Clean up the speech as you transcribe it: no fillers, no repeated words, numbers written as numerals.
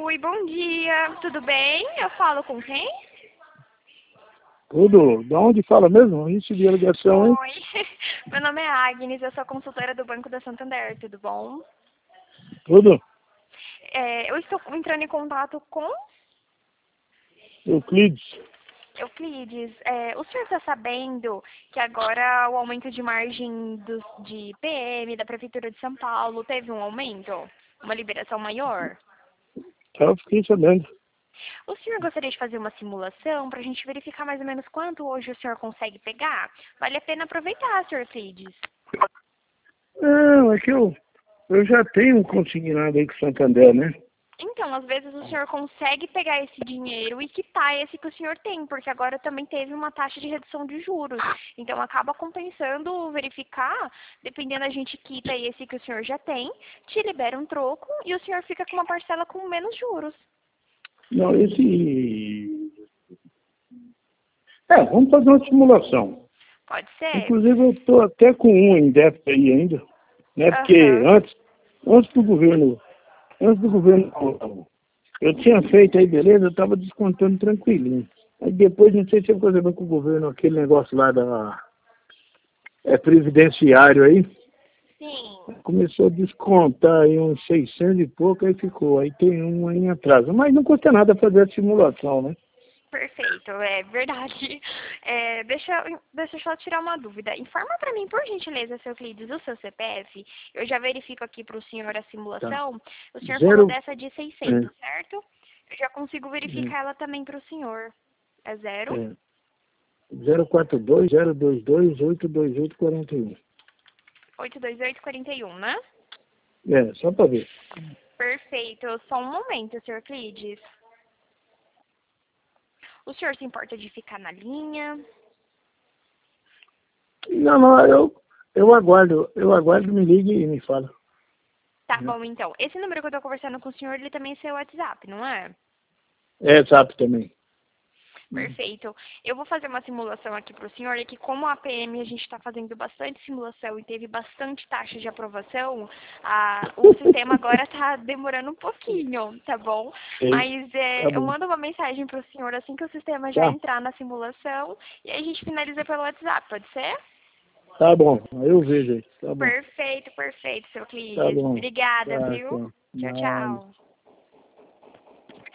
Oi, bom dia. Tudo bem? Eu falo com quem? Tudo? De onde fala mesmo? A gente viu a ligação, hein? Oi. Meu nome é Agnes, eu sou consultora do Banco da Santander. Tudo bom? Tudo? Eu estou entrando em contato com Euclides. Euclides. O senhor está sabendo que agora o aumento de margem de PM da Prefeitura de São Paulo teve um aumento? Uma liberação maior? Eu fiquei sabendo. O senhor gostaria de fazer uma simulação para a gente verificar mais ou menos quanto hoje o senhor consegue pegar? Vale a pena aproveitar, senhor Euclides. Não, é que eu já tenho um consignado aí com o Santander, né? Então, às vezes o senhor consegue pegar esse dinheiro e quitar esse que o senhor tem, porque agora também teve uma taxa de redução de juros. Então, acaba compensando verificar, dependendo a gente quita esse que o senhor já tem, te libera um troco e o senhor fica com uma parcela com menos juros. Não, vamos fazer uma simulação. Pode ser? Inclusive, eu estou até com um em débito aí ainda, né? Porque Aham. antes do governo, eu tinha feito aí, beleza, eu estava descontando tranquilinho. Aí depois, não sei se eu fazer com o governo, aquele negócio lá previdenciário aí, Sim. começou a descontar aí uns 600 e pouco, aí ficou. Aí tem um aí em atraso. Mas não custa nada fazer a simulação, né? Perfeito, é verdade. Deixa eu só tirar uma dúvida. Informa para mim, por gentileza, seu Euclides, o seu CPF. Eu já verifico aqui para o senhor a Tá. simulação. O senhor falou Zero, dessa de é, 600, certo? Eu já consigo verificar ela também para o senhor. É zero? é, 042 022 828 41. 82841, né? É, só para ver. Perfeito. Só um momento, senhor Euclides. O senhor se importa de ficar na linha? Não, eu aguardo, me ligue e me fala. Tá bom, então. Esse número que eu tô conversando com o senhor, ele também é seu WhatsApp, não é? É, zap também. Perfeito. Eu vou fazer uma simulação aqui para o senhor, e que como a PM a gente está fazendo bastante simulação e teve bastante taxa de aprovação, o sistema agora está demorando um pouquinho, tá bom? Sei. Mas Tá eu bom. mando uma mensagem para o senhor assim que o sistema já Tá, entrar na simulação e aí a gente finaliza pelo WhatsApp, pode ser? tá bom. Eu vejo aí. Tá bom. Perfeito, perfeito, seu Tá Clides. bom. Obrigada, Tá, viu? tá. Tchau, Nada. tchau.